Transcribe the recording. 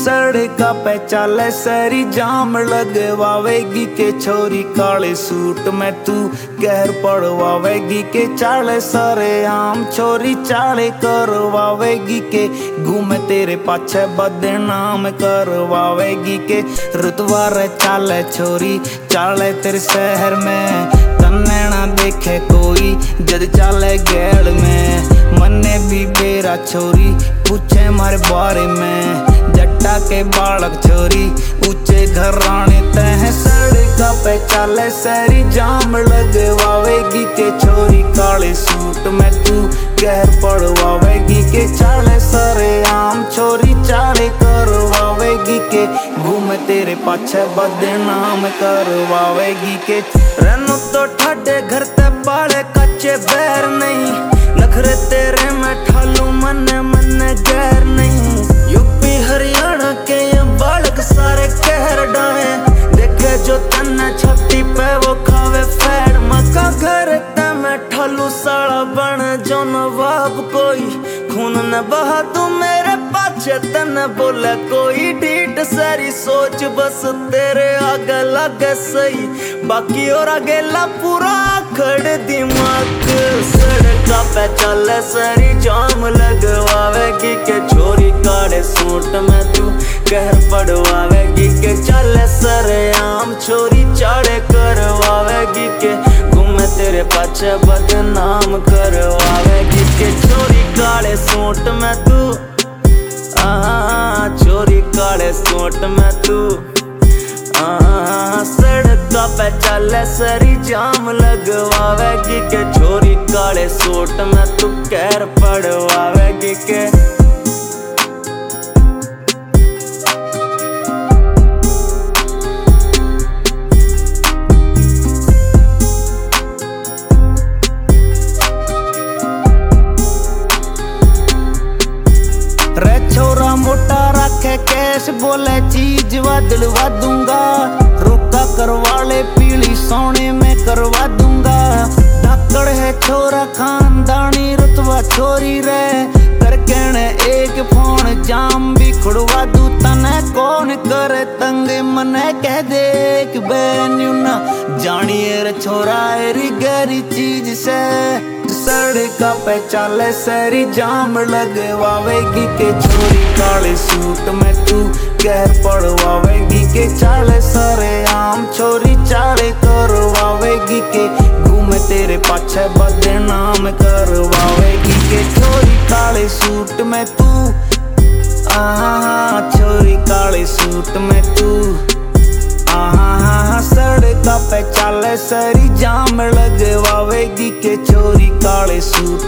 सड़का पे चाले सरी जाम लगवावेगी के छोरी काले सूट में तू कहर पड़वावेगी के चाले सारे आम छोरी चाले करवावेगी के घूमे तेरे पाछे बदनाम करवावेगी के रुतवार चाले छोरी चाले तेरे शहर में तन्ने ना देखे कोई जद चाले गेड़ में मन्ने भी बेरा छोरी पूछे मारे बारे में जट्टा के बालक छोरी ऊंचे घराने तह सड़का पे चाले सरी जाम लगवावेगी के छोरी काले सूट में तू कहर पड़वावेगी के चाले सारे आम छोरी चाले करवावेगी के घूमे तेरे पाछे बदनाम करवावेगी के रनु तो ठाडे घर ते बाले कच्चे बैर नहीं नखरे तेरे में ठालू मन मन गैर नहीं यूपी हरियाणा के ये बालक सारे कहर डाहे देखे जो तन्ने छाती पे वो खावे फैड मका घर ते में ठालू साला बन जो नवाब कोई खून न बहा तू मेरे पाछे तन्ने बोले कोई ढीठ सारी सोच बस तेरे आगे लगे सही बाकी और आगे ला पूरा खड़ दिमाग सड़का पे चले सरी जाम लगवावेगी के छोरी काले सूट में तू कहर पड़वावेगी के चले सरे आम छोरी चाड़े करवावेगी के घूमे तेरे पाछे बदनाम करवावेगी के छोरी काले सूट में तू छोरी काले सूट में तू सड़का पे चले सरी जाम लगवावेगी के छोरी काले सूट में तू कहर पड़वावेगी के रे छोरा मोटा रखे कैश बोले चीज बदलवा दूंगा रोका करवा ले पीली सोने में करवा दूंगा धाकड़ है छोरा खानदानी रुतवा छोरी रे करके ने एक फोन जाम भी खुड़वा दू तने कौन करे तंग मने कह दे कि बेन्यू ना जानिए रे छोरा एरी गरी चीज से सड़का पे चाले सरी जाम लगवावेगी के छोरी काले सूट में तू कहर पड़वावेगी के चाले सारे आम छोरी चाले करवावेगी के घूमे तेरे पाछे बदनाम करवावेगी के छोरी काले सूट में तू छोरी काले सूट में तू सड़का पे चाले सरी जाम लगवावेगी के छोरी काले सूट